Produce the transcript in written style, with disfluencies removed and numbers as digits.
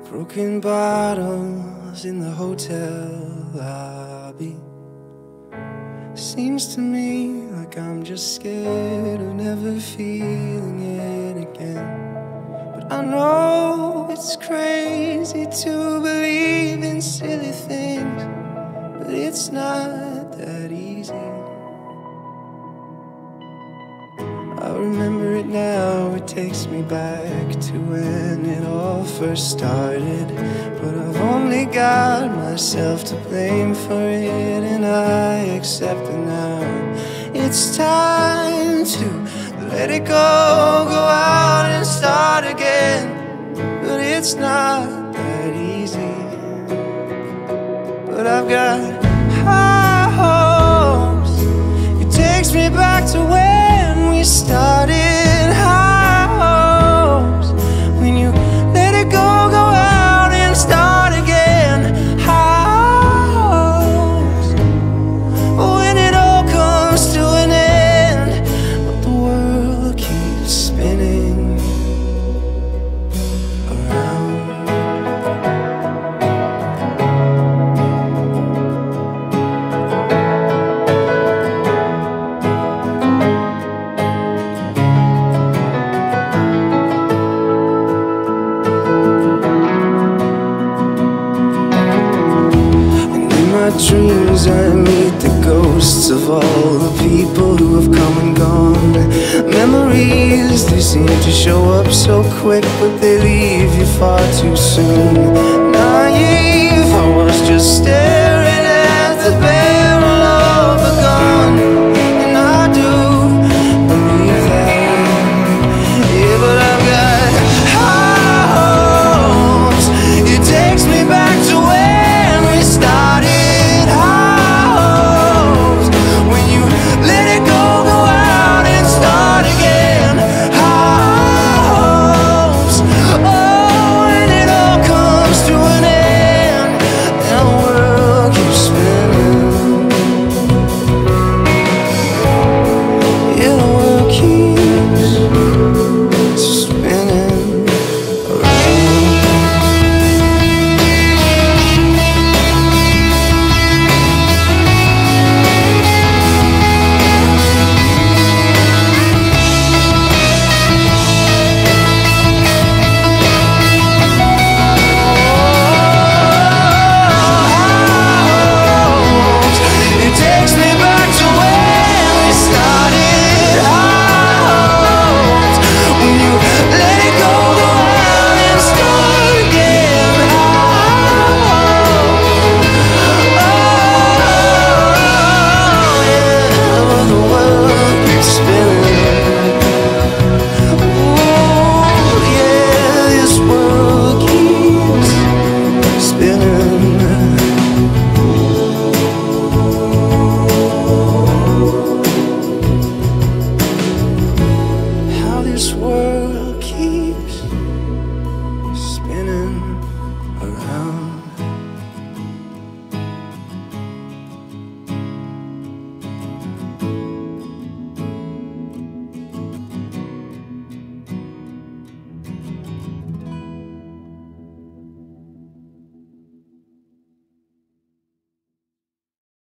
Broken bottles in the hotel lobby. Seems to me like I'm just scared of never feeling it again. But I know it's crazy to believe in silly things, but it's not that easy. I remember it now, it takes me back to when it all first started. But I've only got myself to blame for it, and I accept it now. It's time to let it go, go out and start again. But it's not that easy. But I've got high hopes. It takes me back to when we started. High hopes. When you let it go, go out and start again. High hopes. When it all comes to an end, but the world keeps spinning around. My dreams, I meet the ghosts of all the people who have come and gone. Memories, they seem to show up so quick, but they leave you far too soon. Naive, I was just